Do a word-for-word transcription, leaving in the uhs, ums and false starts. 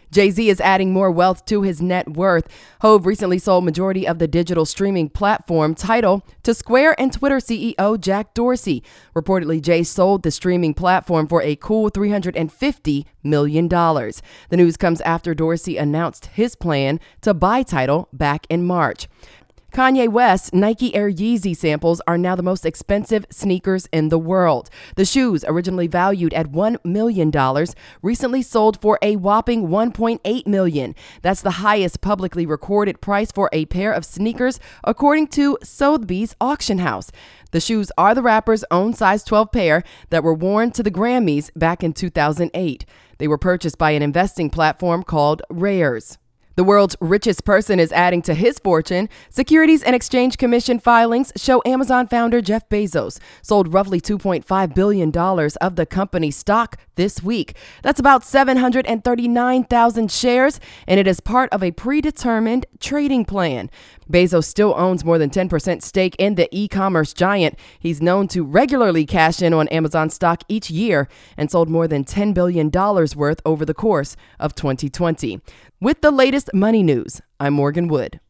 Jay-Z is adding more wealth to his net worth. Hov recently sold majority of the digital streaming platform Tidal to Square and Twitter C E O Jack Dorsey. Reportedly, Jay sold the streaming platform for a cool three hundred fifty million dollars. The news comes after Dorsey announced his plan to buy Tidal back in March. Kanye West's Nike Air Yeezy samples are now the most expensive sneakers in the world. The shoes, originally valued at one million dollars, recently sold for a whopping one point eight million dollars. That's the highest publicly recorded price for a pair of sneakers, according to Sotheby's auction house. The shoes are the rapper's own size twelve pair that were worn to the Grammys back in two thousand eight. They were purchased by an investing platform called Rares. The world's richest person is adding to his fortune. Securities and Exchange Commission filings show Amazon founder Jeff Bezos sold roughly two point five billion dollars of the company's stock this week. That's about seven hundred thirty-nine thousand shares, and it is part of a predetermined trading plan. Bezos still owns more than ten percent stake in the e-commerce giant. He's known to regularly cash in on Amazon stock each year and sold more than ten billion dollars worth over the course of twenty twenty. With the latest money news, I'm Morgan Wood.